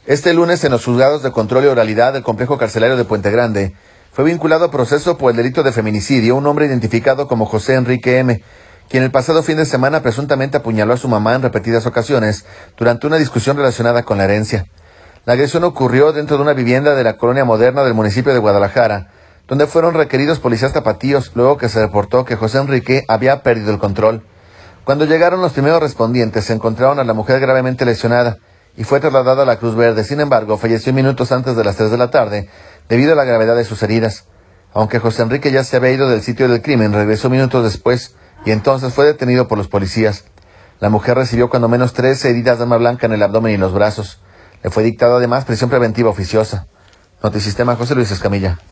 Este lunes, en los juzgados de control y oralidad del complejo carcelario de Puente Grande, fue vinculado a proceso por el delito de feminicidio un hombre identificado como José Enrique M., quien el pasado fin de semana presuntamente apuñaló a su mamá en repetidas ocasiones durante una discusión relacionada con la herencia. La agresión ocurrió dentro de una vivienda de la colonia Moderna del municipio de Guadalajara, donde fueron requeridos policías tapatíos luego que se reportó que José Enrique había perdido el control. Cuando llegaron los primeros respondientes, se encontraron a la mujer gravemente lesionada y fue trasladada a la Cruz Verde. Sin embargo, falleció minutos antes de las 3 de la tarde debido a la gravedad de sus heridas. Aunque José Enrique ya se había ido del sitio del crimen, regresó minutos después y entonces fue detenido por los policías. La mujer recibió cuando menos 13 heridas de arma blanca en el abdomen y los brazos. Le fue dictado además prisión preventiva oficiosa. Notisistema, José Luis Escamilla.